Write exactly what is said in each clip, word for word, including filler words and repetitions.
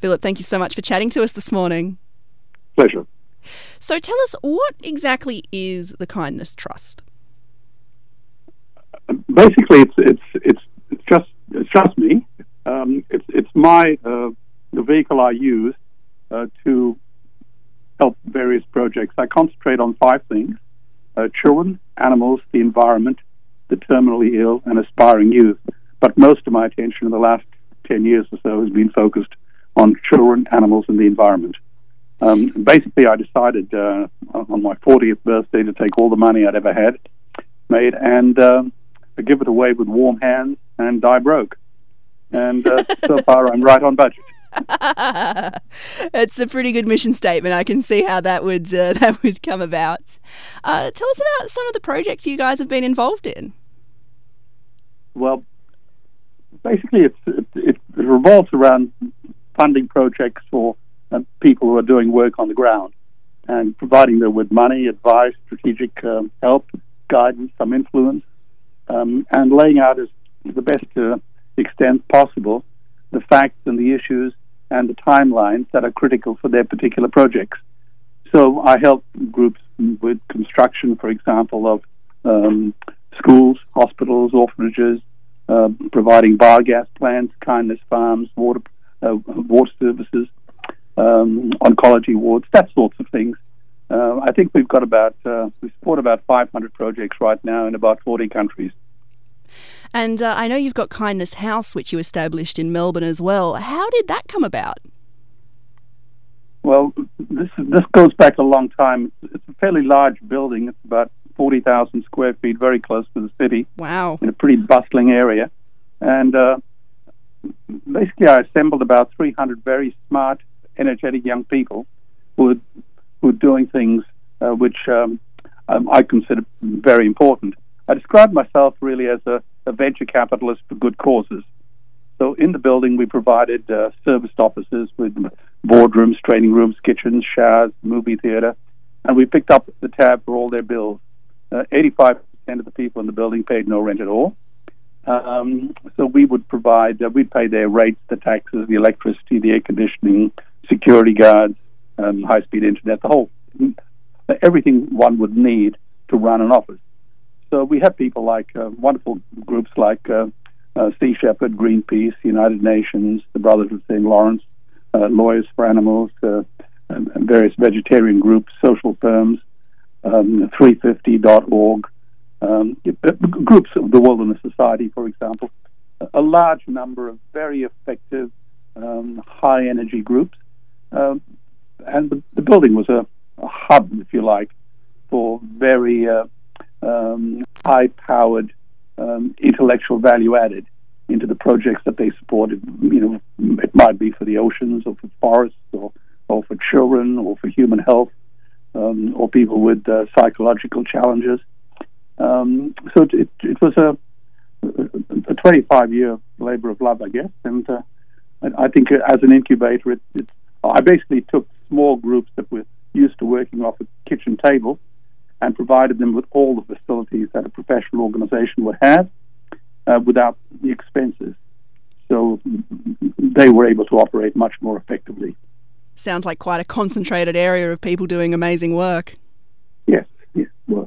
Philip, thank you so much for chatting to us this morning. Pleasure. So tell us, what exactly is the Kindness Trust? Basically, it's it's it's, it's just it's just me. Um, it's it's my uh, the vehicle I use uh, to help various projects. I concentrate on five things: uh, children, animals, the environment, the terminally ill, and aspiring youth. But most of my attention in the last ten years or so has been focused on children, animals, and the environment. Um, basically, I decided uh, on my fortieth birthday to take all the money I'd ever had made and uh, give it away with warm hands and die broke. And uh, so far, I'm right on budget. It's a pretty good mission statement. I can see how that would uh, that would come about. Uh, tell us about some of the projects you guys have been involved in. Well, basically, it's, it, it revolves around funding projects for uh, people who are doing work on the ground and providing them with money, advice, strategic um, help, guidance, some influence, um, and laying out as the best uh, extent possible the facts and the issues and the timelines that are critical for their particular projects. So I help groups with construction, for example, of um, schools, hospitals, orphanages, uh, providing biogas plants, kindness farms, water uh, water services, um, oncology wards, that sorts of things. Uh, I think we've got about, uh, we support about five hundred projects right now in about forty countries. And uh, I know you've got Kindness House, which you established in Melbourne as well. How did that come about? Well, this this goes back a long time. It's a fairly large building. It's about forty thousand square feet, very close to the city. Wow. In a pretty bustling area. And uh, basically I assembled about three hundred very smart, energetic young people who were, who were doing things uh, which um, um, I consider very important. I describe myself really as a, a venture capitalist for good causes. So in the building, we provided uh, serviced offices with boardrooms, training rooms, kitchens, showers, movie theater, and we picked up the tab for all their bills. Uh, eighty-five percent of the people in the building paid no rent at all. Um, so we would provide, uh, we'd pay their rates, the taxes, the electricity, the air conditioning, security guards, um, high-speed internet, the whole, everything one would need to run an office. So we have people like uh, wonderful groups like uh, uh, Sea Shepherd, Greenpeace, United Nations, the Brothers of Saint Lawrence, uh, Lawyers for Animals, uh, and, and various vegetarian groups, social firms, um, three fifty dot org, um, groups of the Wilderness Society, for example. A large number of very effective, um, high-energy groups. Uh, and the, the building was a, a hub, if you like, for very... Uh, Um, high-powered um, intellectual value added into the projects that they supported. You know, it might be for the oceans or for forests or, or for children or for human health um, or people with uh, psychological challenges. Um, so it, it, it was a, a twenty-five year labor of love, I guess. And uh, I, I think as an incubator, it, it, I basically took small groups that were used to working off a kitchen table and provided them with all the facilities that a professional organization would have uh, without the expenses. So they were able to operate much more effectively. Sounds like quite a concentrated area of people doing amazing work. Yes, yes, well.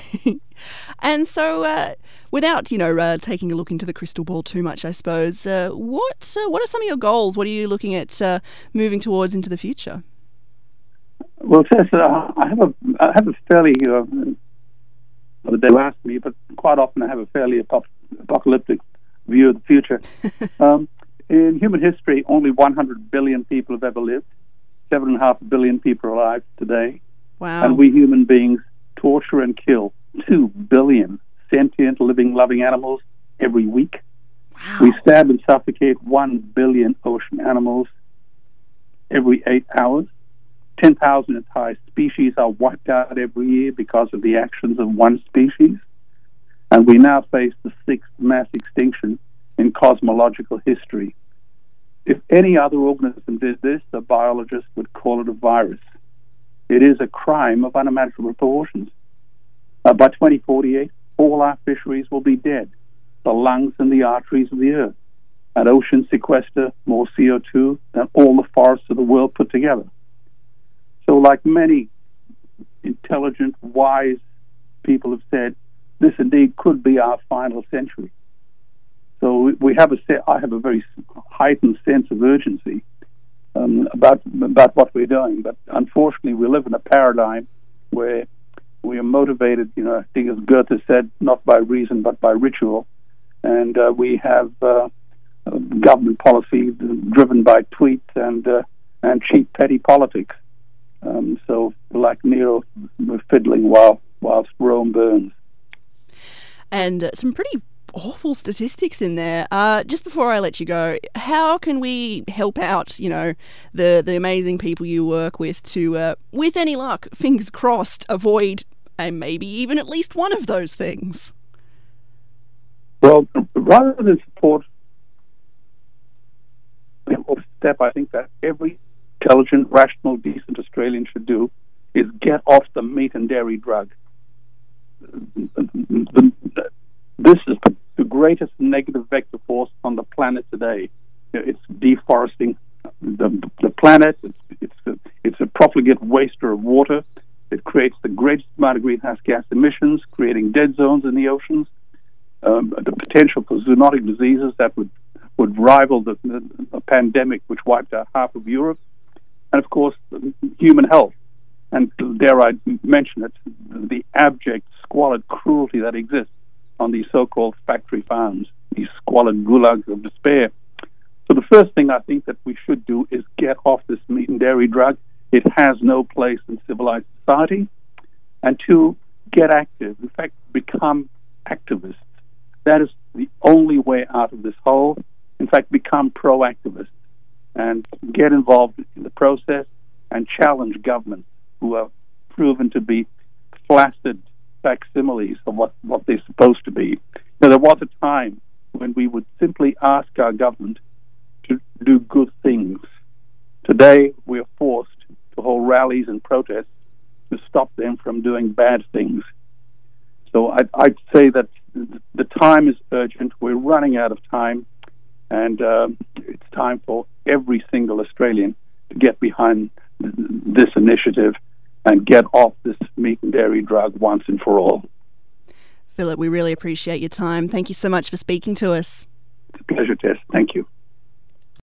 And so, uh, without, you know, uh, taking a look into the crystal ball too much, I suppose, uh, what uh, what are some of your goals? What are you looking at uh, moving towards into the future? Well, Tess, uh, I have a I have a fairly uh, well, they ask me, but quite often I have a fairly ap- apocalyptic view of the future. um, in human history, only one hundred billion people have ever lived. Seven and a half billion people are alive today. Wow! And we human beings torture and kill two billion sentient, living, loving animals every week. Wow! We stab and suffocate one billion ocean animals every eight hours. ten thousand entire species are wiped out every year because of the actions of one species. And we now face the sixth mass extinction in cosmological history. If any other organism did this, a biologist would call it a virus. It is a crime of unimaginable proportions. Uh, by twenty forty-eight, all our fisheries will be dead, the lungs and the arteries of the earth. and oceans sequester more C O two than all the forests of the world put together. So like many intelligent, wise people have said, this indeed could be our final century. So we have a, I have a very heightened sense of urgency um, about about what we're doing. But unfortunately, we live in a paradigm where we are motivated, you know, I think as Goethe said, not by reason but by ritual. And uh, we have uh, government policy driven by tweets and uh, and cheap, petty politics. Um, so, like Nero, we're fiddling while whilst Rome burns. And uh, some pretty awful statistics in there. Uh, just before I let you go, how can we help out, you know, the, the amazing people you work with to, uh, with any luck, fingers crossed, avoid and maybe even at least one of those things? Well, rather than support the step, I think that every intelligent, rational, decent Australian should do is get off the meat and dairy drug. The, the, this is the greatest negative vector force on the planet today. It's deforesting the, the planet. It's, it's, a, it's a profligate waster of water. It creates the greatest amount of greenhouse gas emissions, creating dead zones in the oceans. Um, the potential for zoonotic diseases that would, would rival the, the, the pandemic which wiped out half of Europe. And, of course, human health. And dare I mention it, the abject, squalid cruelty that exists on these so-called factory farms, these squalid gulags of despair. So the first thing I think that we should do is get off this meat and dairy drug. It has no place in civilized society. And two, get active. In fact, become activists. That is the only way out of this hole. In fact, become pro-activists and get involved in the process and challenge governments who are proven to be flaccid facsimiles of what, what they're supposed to be. Now, there was a time when we would simply ask our government to do good things. Today, we are forced to hold rallies and protests to stop them from doing bad things. So I'd, I'd say that the time is urgent. We're running out of time, and uh, it's time for every single Australian to get behind this initiative and get off this meat and dairy drug once and for all. Philip, we really appreciate your time. Thank you so much for speaking to us. It's a pleasure, Tess. Thank you.